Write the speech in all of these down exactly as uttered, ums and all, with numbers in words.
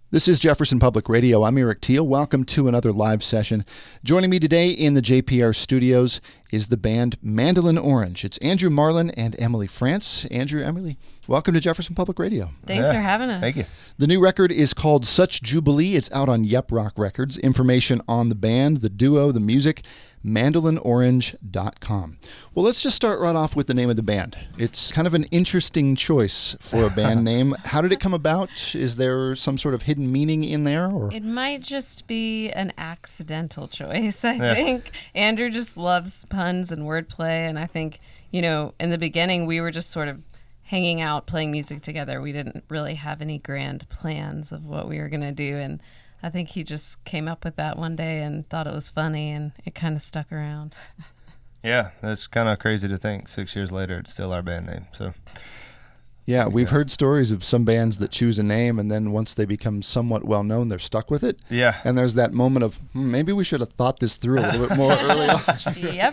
This is Jefferson Public Radio. I'm Eric Teal. Welcome to another live session. Joining me today in the J P R studios is the band Mandolin Orange. It's Andrew Marlin and Emily France. Andrew, Emily, welcome to Jefferson Public Radio. Thanks yeah, for having us. Thank you. The new record is called Such Jubilee. It's out on Yep Rock Records. Information on the band, the duo, the music, mandolin orange dot com. Well, let's just start right off with the name of the band. It's kind of an interesting choice for a band name. How did it come about? Is there some sort of hidden meaning in there? Or? It might just be an accidental choice, I Yeah. think. Andrew just loves puns and wordplay, and I think, you know, in the beginning we were just sort of hanging out, playing music together. We didn't really have any grand plans of what we were going to do, and I think he just came up with that one day and thought it was funny, and it kind of stuck around. Yeah, that's kind of crazy to think. Six years later, it's still our band name. So, yeah, we've heard stories of some bands that choose a name, and then once they become somewhat well known, they're stuck with it. Yeah. And there's that moment of hmm, maybe we should have thought this through a little bit more early on. Yep.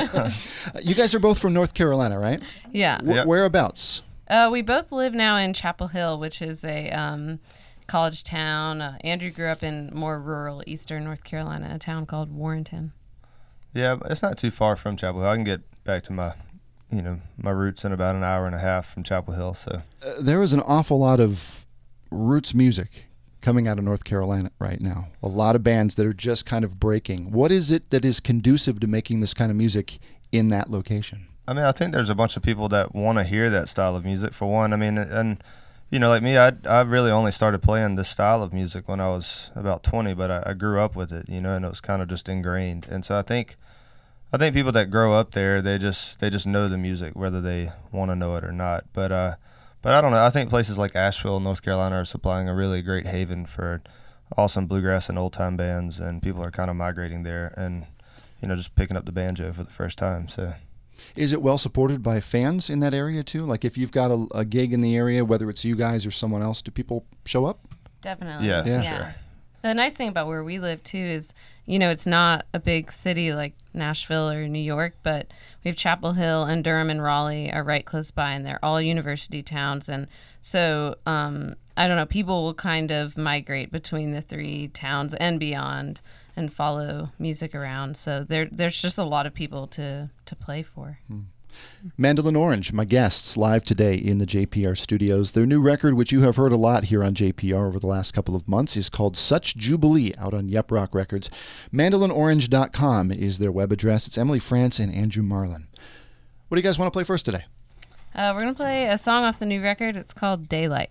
You guys are both from North Carolina, right? Yeah. W- Yep. Whereabouts? Uh, we both live now in Chapel Hill, which is a um, college town. Uh, Andrew grew up in more rural eastern North Carolina, a town called Warrenton. Yeah, but it's not too far from Chapel Hill. I can get back to my, you know, my roots in about an hour and a half from Chapel Hill. So Uh, there is an awful lot of roots music coming out of North Carolina right now. A lot of bands that are just kind of breaking. What is it that is conducive to making this kind of music in that location? I mean, I think there's a bunch of people that want to hear that style of music, for one. I mean, and, you know, like me, I I really only started playing this style of music when I was about twenty, but I, I grew up with it, you know, and it was kind of just ingrained. And so I think I think people that grow up there, they just they just know the music, whether they want to know it or not. But, uh, but I don't know. I think places like Asheville, North Carolina are supplying a really great haven for awesome bluegrass and old-time bands, and people are kind of migrating there and, you know, just picking up the banjo for the first time, so... Is it well supported by fans in that area too? Like if you've got a, a gig in the area, whether it's you guys or someone else, do people show up? Definitely. Yeah, Yeah. for sure. The nice thing about where we live, too, is, you know, it's not a big city like Nashville or New York, but we have Chapel Hill and Durham and Raleigh are right close by, and they're all university towns. And so, um, I don't know, people will kind of migrate between the three towns and beyond and follow music around. So there, there's just a lot of people to, to play for. Hmm. Mandolin Orange, my guests, live today in the J P R studios. Their new record, which you have heard a lot here on J P R over the last couple of months, is called Such Jubilee, out on Yep Rock Records. mandolin orange dot com is their web address. It's Emily France and Andrew Marlin. What do you guys want to play first today? Uh, we're going to play a song off the new record. It's called Daylight.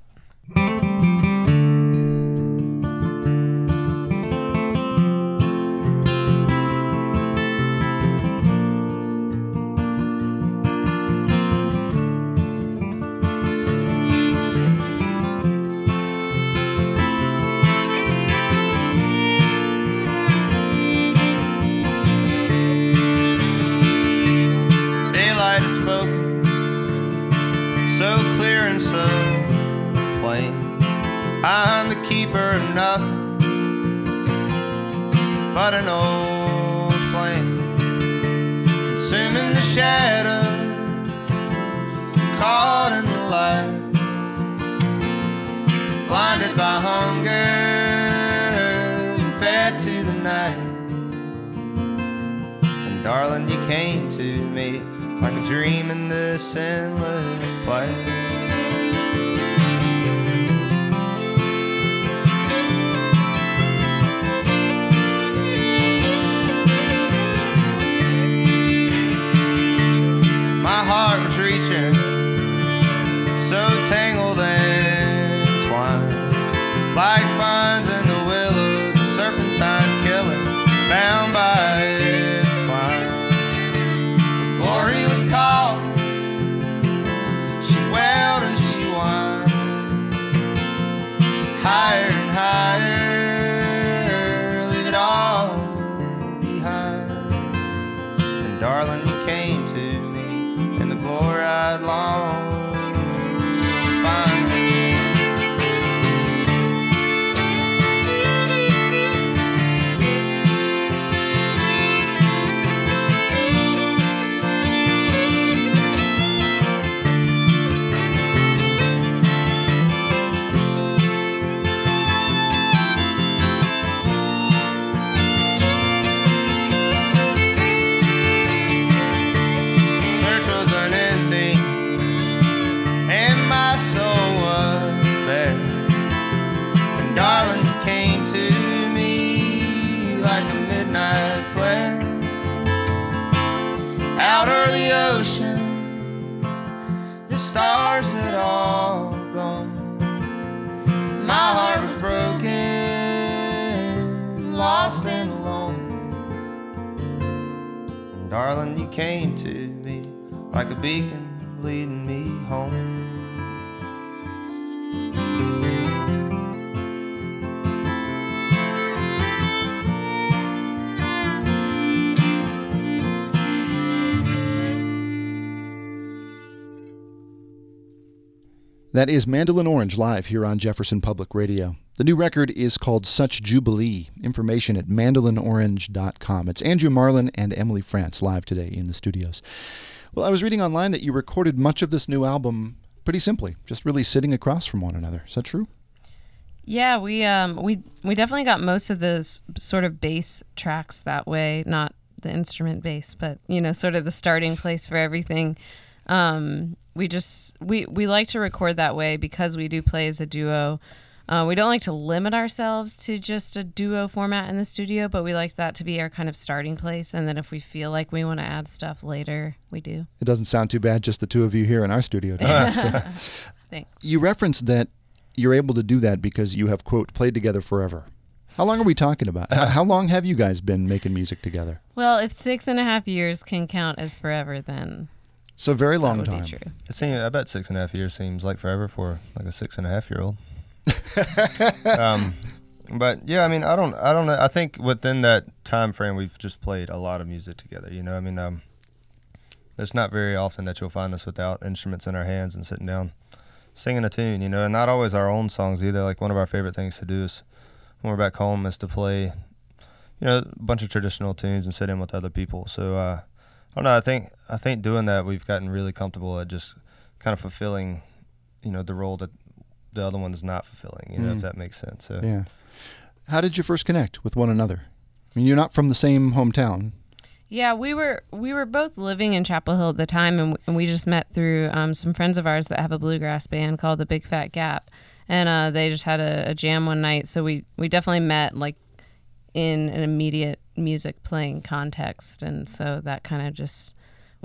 I'm the keeper of nothing but an old flame, consuming the shadows, caught in the light, blinded by hunger and fed to the night. And darling, you came to me like a dream in this endless play. My heart was reaching, so tangled and twined, like vines in the willows, a serpentine killer, bound by its climb. The glory was calling, she wailed and she whined, higher and higher, leave it all behind. And darling, you came to me in the glory I'd long to find. lost and alone. And darling, you came to me like a beacon leading me home. That is Mandolin Orange live here on Jefferson Public Radio. The new record is called Such Jubilee. Information at mandolin orange dot com. It's Andrew Marlin and Emily France live today in the studios. Well, I was reading online that you recorded much of this new album pretty simply, just really sitting across from one another. Is that true? Yeah, we um we we definitely got most of those sort of bass tracks that way, not the instrument bass, but you know, sort of the starting place for everything. Um, we just we we like to record that way because we do play as a duo. Uh, we don't like to limit ourselves to just a duo format in the studio, but we like that to be our kind of starting place. And then if we feel like we want to add stuff later, we do. It doesn't sound too bad, just the two of you here in our studio today. So. Thanks. You referenced that you're able to do that because you have, quote, played together forever. How long are we talking about? How long have you guys been making music together? Well, if six and a half years can count as forever, then it's a very long that would time. be true. It seems, I bet six and a half years seems like forever for like a six and a half year old. um, but yeah, I mean, I don't, I don't know. I think within that time frame, we've just played a lot of music together. You know, I mean, um, it's not very often that you'll find us without instruments in our hands and sitting down singing a tune. You know, and not always our own songs either. Like one of our favorite things to do is when we're back home is to play, you know, a bunch of traditional tunes and sit in with other people. So uh, I don't know. I think I think doing that, we've gotten really comfortable at just kind of fulfilling, you know, the role that the other one is not fulfilling, you know, mm. if that makes sense. So. Yeah. How did you first connect with one another? I mean, you're not from the same hometown. Yeah, we were we were both living in Chapel Hill at the time, and we, and we just met through um, some friends of ours that have a bluegrass band called the Big Fat Gap, and uh, they just had a, a jam one night. So we, we definitely met like in an immediate music playing context, and so that kind of just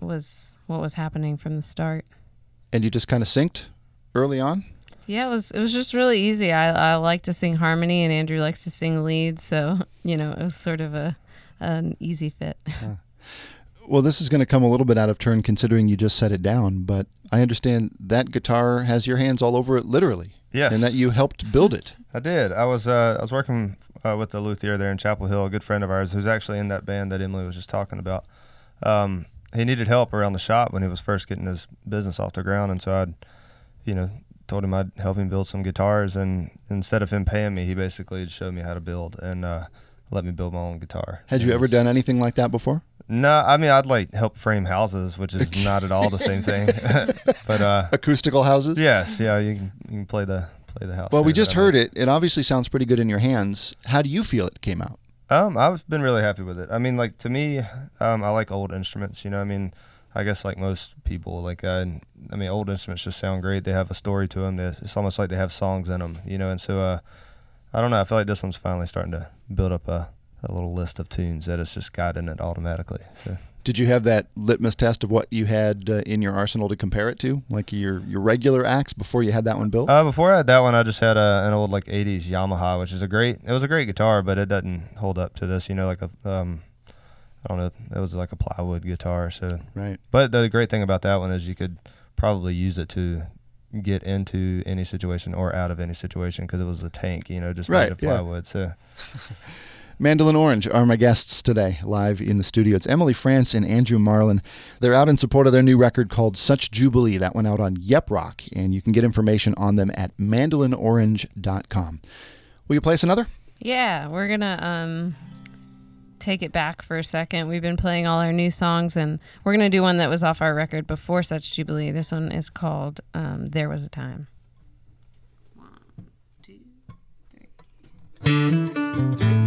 was what was happening from the start. And you just kind of synced early on? Yeah, it was it was just really easy. I I like to sing harmony, and Andrew likes to sing lead, so you know it was sort of a an easy fit. Huh. Well, this is going to come a little bit out of turn considering you just set it down, but I understand that guitar has your hands all over it, literally. Yes. And that you helped build it. I did. I was uh, I was working uh, with the luthier there in Chapel Hill, a good friend of ours who's actually in that band that Emily was just talking about. Um, he needed help around the shop when he was first getting his business off the ground, and so I'd, you know, told him I'd help him build some guitars, and instead of him paying me, he basically showed me how to build and uh, let me build my own guitar. Had you ever done anything like that before? No, I mean, I'd like help frame houses, which is not at all the same thing. But uh, acoustical houses? Yes, yeah, you can you can play the play the house. Well, we just heard it. It obviously sounds pretty good in your hands. How do you feel it came out? Um, I've been really happy with it. I mean, like to me, um, I like old instruments. You know, I mean, I guess like most people, like uh, I mean, old instruments just sound great. They have a story to them. They, it's almost like they have songs in them. You know, and so uh, I don't know. I feel like this one's finally starting to build up a, a little list of tunes that it's just got in it automatically. So. Did you have that litmus test of what you had uh, in your arsenal to compare it to, like your your regular axe before you had that one built? Uh, before I had that one, I just had a, an old like eighties Yamaha, which is a great. It was a great guitar, but it doesn't hold up to this. You know, like a um, I don't know. It was like a plywood guitar. So right. But the great thing about that one is you could probably use it to get into any situation or out of any situation because it was a tank. You know, just right, made of plywood. Yeah. So. Mandolin Orange are my guests today, live in the studio. It's Emily France and Andrew Marlin. They're out in support of their new record called Such Jubilee. That went out on Yep Rock, and you can get information on them at mandolin orange dot com. Will you play us another? Yeah, we're going to um, take it back for a second. We've been playing all our new songs, and we're going to do one that was off our record before Such Jubilee. This one is called um, There Was a Time. One, two, three.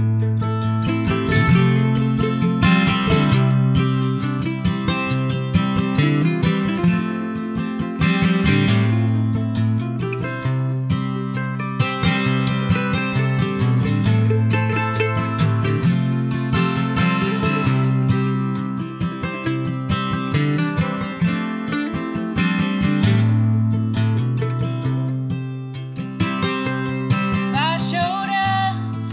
I showed up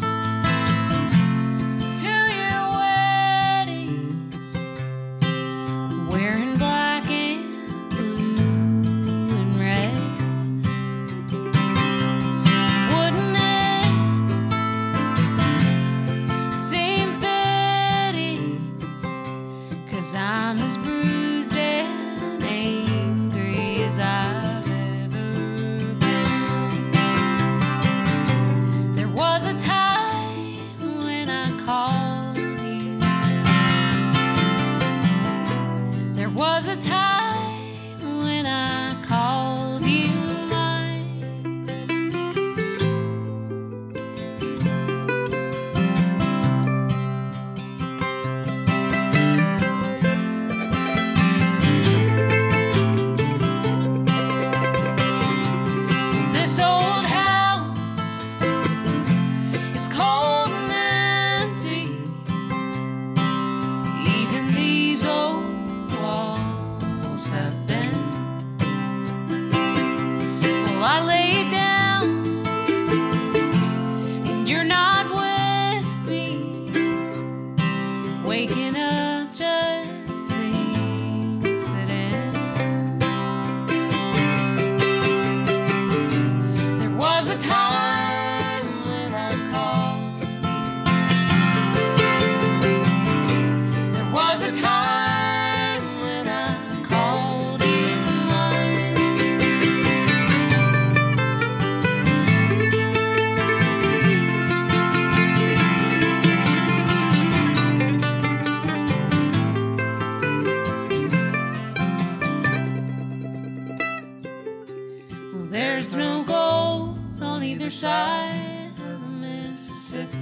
Mississippi.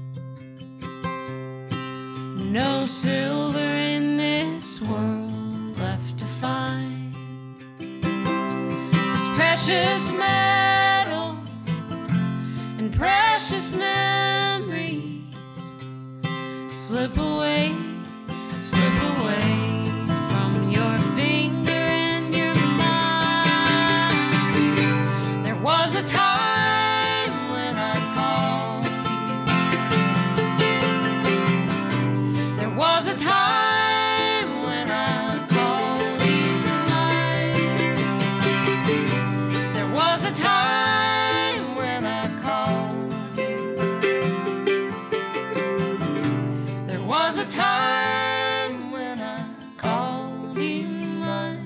No silver in this world left to find. This precious metal and precious memories slip away, slip away from your finger and your mind. There was a time when I called you. There was a time when I called you mine. There was a time when I called you. There was a time when I called you mine.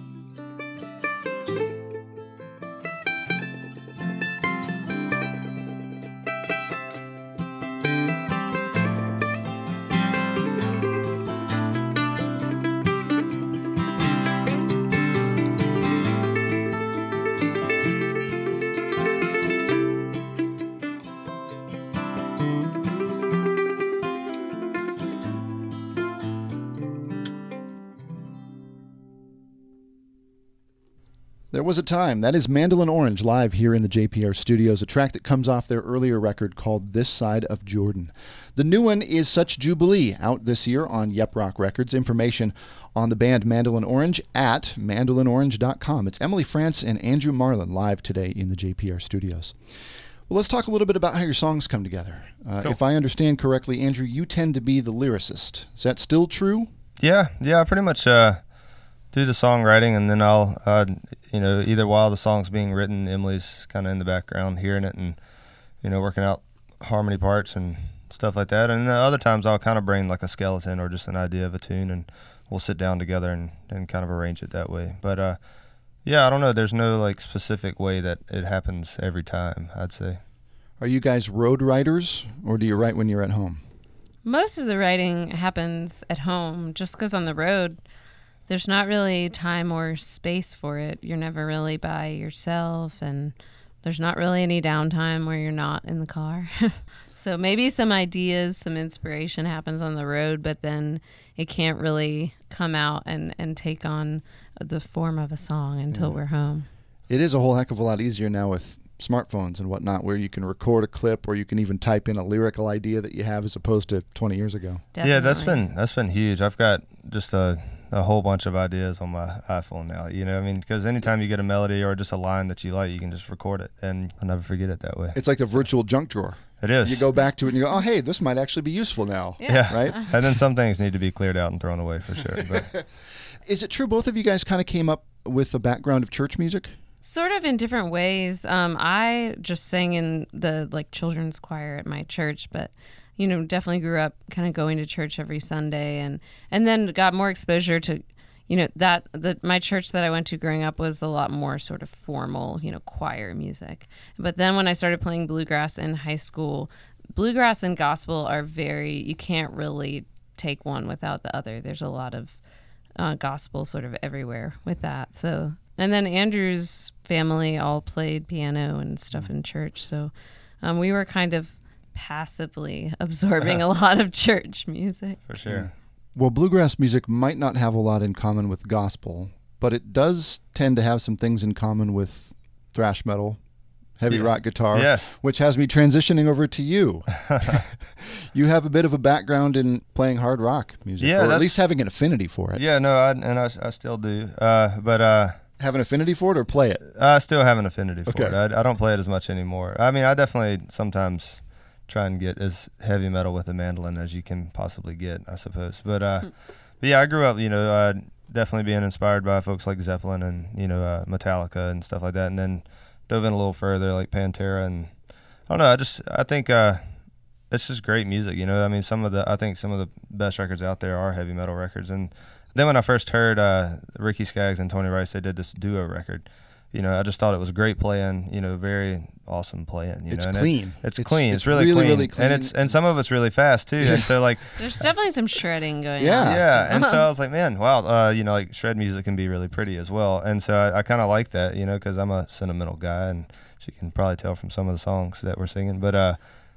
There was a time. That is Mandolin Orange live here in the J P R studios, a track that comes off their earlier record called This Side of Jordan. The new one is Such Jubilee, out this year on Yep Rock Records. Information on the band Mandolin Orange at mandolin orange dot com. It's Emily France and Andrew Marlin live today in the J P R studios. Well, let's talk a little bit about how your songs come together. Uh, Cool. If I understand correctly, Andrew, you tend to be the lyricist. Is that still true? Yeah, yeah, I pretty much uh, do the songwriting, and then I'll, uh, you know, either while the song's being written, Emily's kind of in the background hearing it and, you know, working out harmony parts and stuff like that. And then other times I'll kind of bring like a skeleton or just an idea of a tune, and we'll sit down together and, and kind of arrange it that way. But uh, yeah, I don't know. There's no like specific way that it happens every time, I'd say. Are you guys road writers, or do you write when you're at home? Most of the writing happens at home, just because on the road, there's not really time or space for it. You're never really by yourself, and there's not really any downtime where you're not in the car. So maybe some ideas, some inspiration happens on the road, but then it can't really come out and, and take on the form of a song until Yeah. we're home. It is a whole heck of a lot easier now with smartphones and whatnot, where you can record a clip or you can even type in a lyrical idea that you have, as opposed to twenty years ago. Definitely. Yeah, that's been that's been huge. I've got just a a whole bunch of ideas on my iPhone now. You know, I mean, because anytime you get a melody or just a line that you like, you can just record it, and I'll never forget it that way. It's like a virtual junk drawer. It is. You go back to it and you go, oh, hey, this might actually be useful now. Yeah. Right? And then some things need to be cleared out and thrown away for sure. But Is it true both of you guys kind of came up with a background of church music? Sort of in different ways. Um, I just sang in the like children's choir at my church, but you know, definitely grew up kind of going to church every Sunday, and and then got more exposure to, you know, that the my church that I went to growing up was a lot more sort of formal, you know, choir music. But then when I started playing bluegrass in high school, bluegrass and gospel are very, you can't really take one without the other. There's a lot of uh, gospel sort of everywhere with that. So. And then Andrew's family all played piano and stuff in church. So um, we were kind of passively absorbing a lot of church music. for sure. Well, bluegrass music might not have a lot in common with gospel, but it does tend to have some things in common with thrash metal, heavy Yeah. rock guitar, Yes. which has me transitioning over to you. You have a bit of a background in playing hard rock music, Yeah, or at that's- least having an affinity for it. Yeah, no, I, and I, I still do. Uh, but uh, Have an affinity for it or play it? I still have an affinity for Okay. it. I, I don't play it as much anymore. I mean, I definitely sometimes try and get as heavy metal with the mandolin as you can possibly get, I suppose. But, uh, but yeah, I grew up, you know, uh, definitely being inspired by folks like Zeppelin and, you know, uh, Metallica and stuff like that. And then dove in a little further, like Pantera. And I don't know, I just, I think uh, it's just great music, you know. I mean, some of the, I think some of the best records out there are heavy metal records. And then when I first heard uh, Ricky Skaggs and Tony Rice, they did this duo record. You know, I just thought it was great playing. You know, very awesome playing. You It's know, and clean. It, it's, It's- clean. it's It's, really, really, clean. really clean. and it's and some of it's really fast too. And so like, There's definitely some shredding going Yeah. on. yeah. And so I was like, man, wow. Uh, you know, like shred music can be really pretty as well. And so I, I kind of like that. You know, because I'm a sentimental guy, and she can probably tell from some of the songs that we're singing. But uh,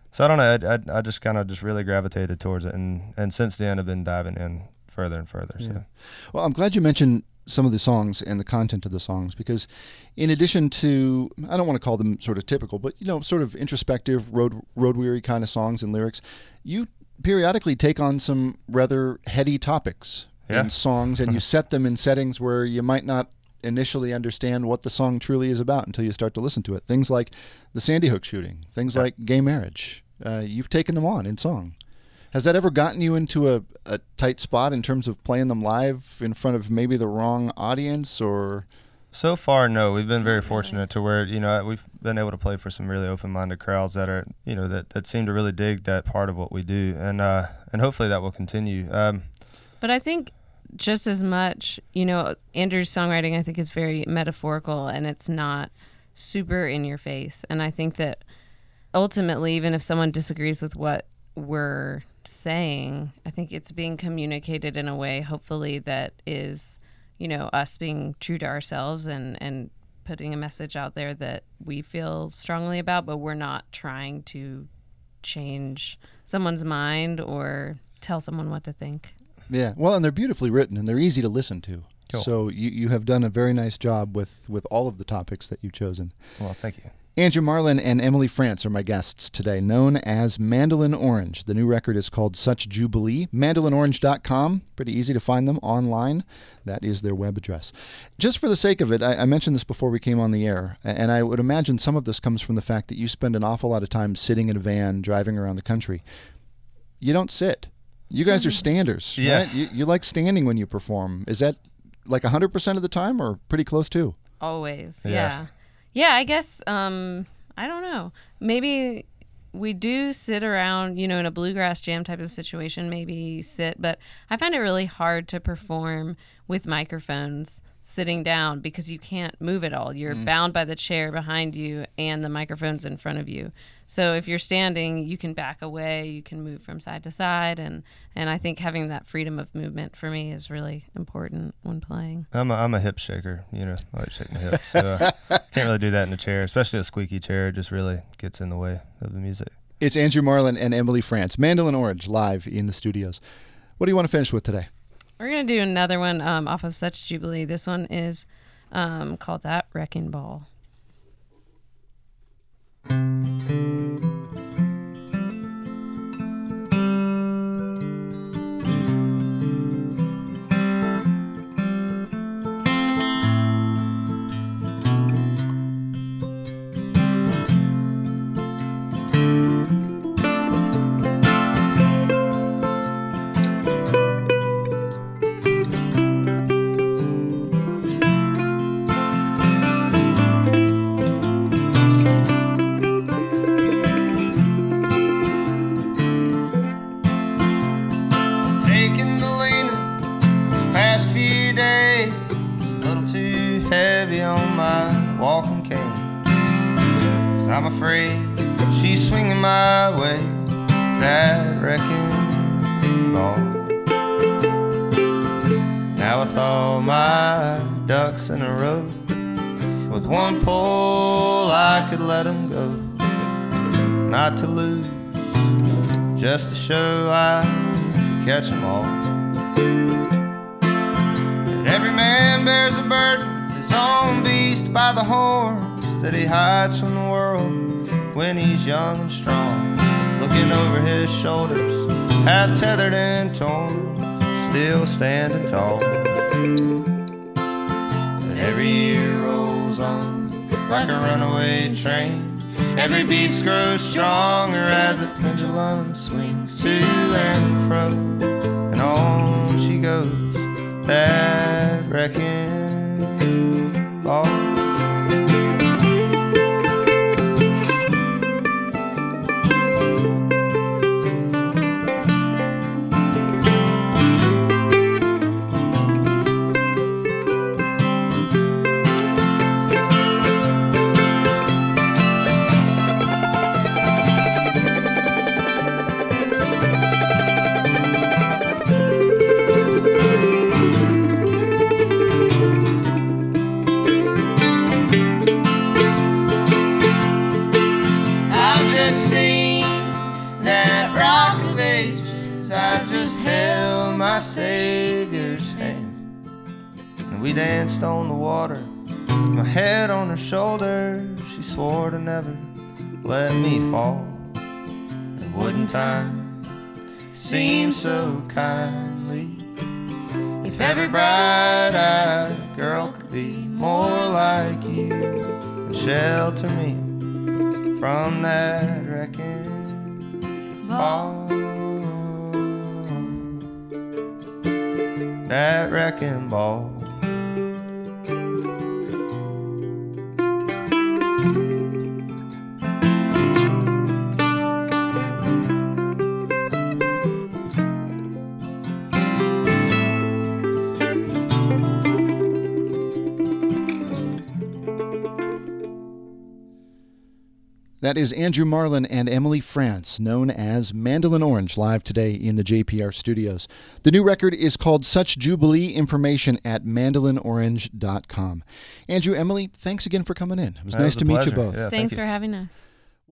So I don't know. I, I, I just kind of just really gravitated towards it, and, and since then I've been diving in further and further. Yeah. So, well, I'm glad you mentioned some of the songs and the content of the songs, because in addition to, I don't want to call them sort of typical, but you know, sort of introspective, road road weary kind of songs and lyrics, you periodically take on some rather heady topics yeah. in songs, and you set them in settings where you might not initially understand what the song truly is about until you start to listen to it. Things like the Sandy Hook shooting, things yeah. like gay marriage. Uh, you've taken them on in song. Has that ever gotten you into a, a tight spot in terms of playing them live in front of maybe the wrong audience, or? So far, no. We've been very fortunate to where, you know, we've been able to play for some really open-minded crowds that are, you know, that, that seem to really dig that part of what we do. And, uh, and hopefully that will continue. Um, but I think just as much, you know, Andrew's songwriting, I think, is very metaphorical, and it's not super in your face. And I think that ultimately, even if someone disagrees with what we're saying, I think it's being communicated in a way, hopefully, that is, you know, us being true to ourselves and, and putting a message out there that we feel strongly about, but we're not trying to change someone's mind or tell someone what to think. Yeah, well, and they're beautifully written, and they're easy to listen to. Cool. So you, you have done a very nice job with, with all of the topics that you've chosen. Well, thank you. Andrew Marlin and Emily France are my guests today, known as Mandolin Orange. The new record is called Such Jubilee. mandolin orange dot com. Pretty easy to find them online. That is their web address. Just for the sake of it, I, I mentioned this before we came on the air, and I would imagine some of this comes from the fact that you spend an awful lot of time sitting in a van, driving around the country. You don't sit. You guys are standers, yes. right? You, you like standing when you perform. Is that like one hundred percent of the time, or pretty close to? Always, yeah. yeah. Yeah, I guess, um, I don't know. Maybe we do sit around, you know, in a bluegrass jam type of situation, maybe sit, but I find it really hard to perform with microphones sitting down because you can't move at all. You're mm. bound by the chair behind you and the microphones in front of you. So if you're standing, you can back away, you can move from side to side, and, and I think having that freedom of movement for me is really important when playing. I'm a, I'm a hip shaker, you know, I like shaking the hips, so uh, can't really do that in a chair, especially a squeaky chair. It just really gets in the way of the music. It's Andrew Marlin and Emily France, Mandolin Orange, live in the studios. What do you want to finish with today? We're going to do another one um, off of Such Jubilee. This one is um, called That Wrecking Ball. I'm afraid she's swinging my way, that wrecking ball. Now with all my ducks in a row, with one pull I could let them go. Not to lose, just to show I could catch them all. And every man bears a burden, his own beast by the horns, that he hides from the world when he's young and strong. Looking over his shoulders, half tethered and torn, still standing tall. But every year rolls on like a runaway train. Every beast grows stronger as the pendulum swings to and fro. And on she goes, that wrecking ball. 'cause I just held my Savior's hand. And we danced on the water, my head on her shoulder. She swore to never let me fall. And wouldn't time seem so kindly if every bright-eyed girl could be more like you and shelter me from that wrecking ball. That wrecking ball. That is Andrew Marlin and Emily France, known as Mandolin Orange, live today in the J P R studios. The new record is called Such Jubilee. Information at mandolin orange dot com. Andrew, Emily, thanks again for coming in. It was That nice was to a meet you pleasure. both. Yeah, Thanks thank you. for having us.